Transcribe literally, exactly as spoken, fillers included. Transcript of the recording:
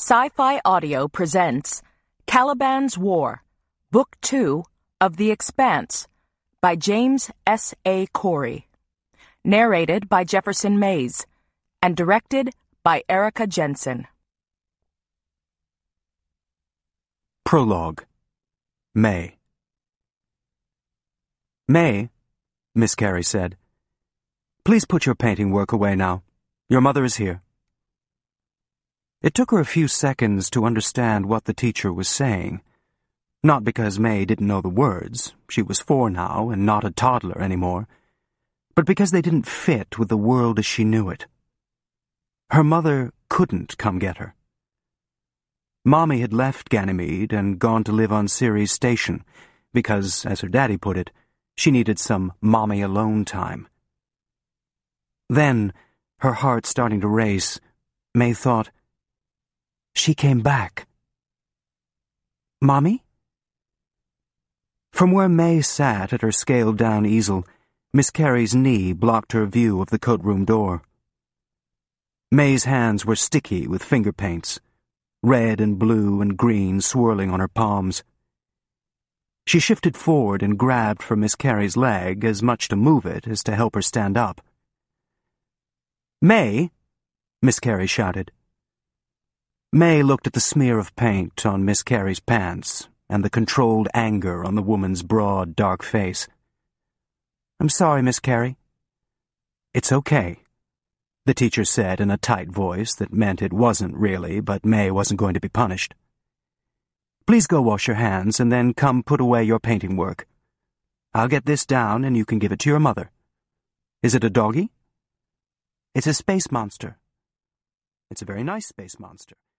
Sci-Fi Audio presents Caliban's War, Book two of The Expanse by James S A Corey. Narrated by Jefferson Mays and directed by Erica Jensen. Prologue. May. May, Miss Carey said, please put your painting work away now. Your mother is here. It took her a few seconds to understand what the teacher was saying. Not because May didn't know the words, she was four now and not a toddler anymore, but because they didn't fit with the world as she knew it. Her mother couldn't come get her. Mommy had left Ganymede and gone to live on Ceres Station because, as her daddy put it, she needed some mommy alone time. Then, her heart starting to race, May thought, she came back. Mommy? From where May sat at her scaled-down easel, Miss Carey's knee blocked her view of the coat-room door. May's hands were sticky with finger paints, red and blue and green swirling on her palms. She shifted forward and grabbed for Miss Carey's leg, as much to move it as to help her stand up. May, Miss Carey shouted. May looked at the smear of paint on Miss Carey's pants and the controlled anger on the woman's broad, dark face. I'm sorry, Miss Carey. It's okay, the teacher said in a tight voice that meant it wasn't really, but May wasn't going to be punished. Please go wash your hands and then come put away your painting work. I'll get this down and you can give it to your mother. Is it a doggy? It's a space monster. It's a very nice space monster.